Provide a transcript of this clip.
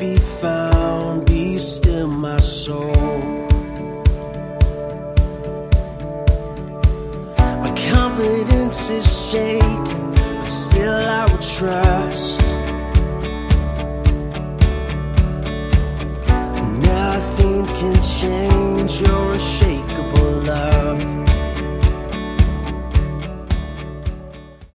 be found. Be still, my soul. My confidence is shaken, but still I will trust. Nothing can change